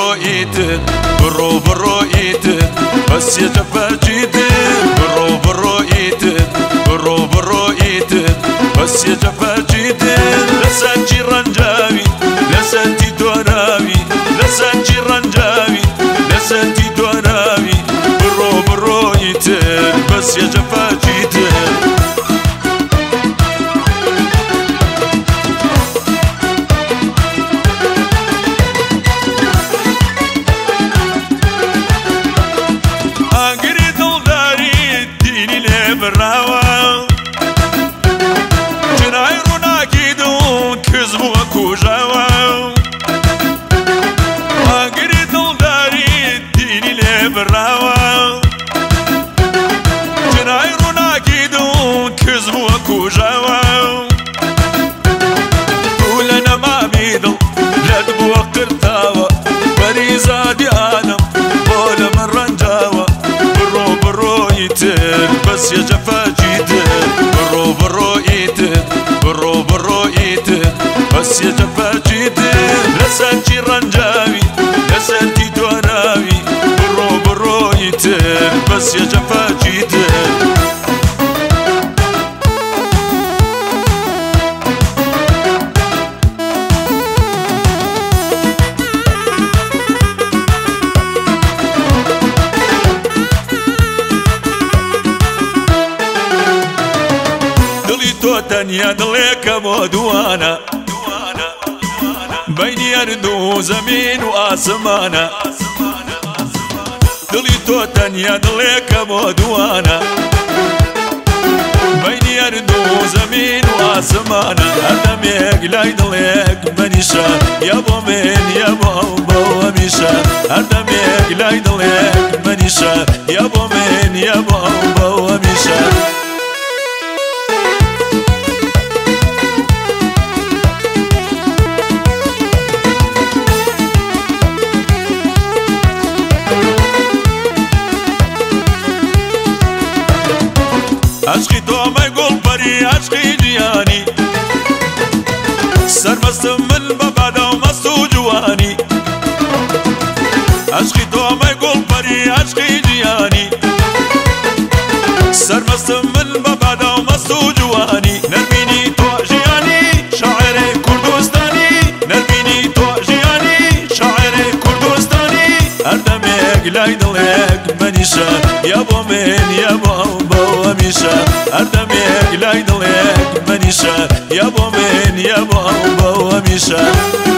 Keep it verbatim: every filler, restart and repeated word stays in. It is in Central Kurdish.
برۆئیتت بڕۆ بڕۆئیتت بەسیە جەفەرجیتت بڕۆ بڕۆئیتت بڕۆ بڕۆئیتت بەسیە جەفەرجیتت لەسەرچی ڕەنجاوی لەسەرتی دۆناوی لەسەرچی ڕەنجاوی لەسەرتی دۆناوی بڕۆ بڕۆئیتت بەسیە جەفەرجیتت بەسیە جەفەرجیتت بڕۆ بڕۆئیتت بڕۆ بڕۆئیتت بەسیە جەفەرجیتت لەسەرچی ڕەنجاوی لەسەرتی دۆناوی بڕۆ بڕۆئیتت بەسیە جەفەرجیتت تەنیا دڵێکە بۆ دوانە بەینی ئەرد و زەمین و ئاسمانە دڵی تۆ تەنیا دڵێکە بۆ دوانە بەینی ئەرد و زەمین و ئاسمانە هەردەمێک لای دڵێک مەنیشە یا بۆ من یا بۆ بەوە میشە هەردەمێک لای دڵێک مەنیشە یا بۆ من یا بۆ بەوە میشە عشقی تۆمەی گوڵپەری عشقی گیانی سەرمەستم من بە بەدا و مەست و جوانی عشقی تۆمەی گوڵپەری عشقی گیانی سەرمەستم من بە بەدا و مەست و جوانی نەربینی تۆ ژیانی شاعیرەی کوردستانی نەربینی تۆ ژیانی شاعیرەی کوردستانی هەردەمێک لای دڵێک مەنیشە یا بۆ من یا بۆ بەوە میشە هەردەمێک لای دڵێک مەنیشە یا بۆ من یا بۆ بەوە میشە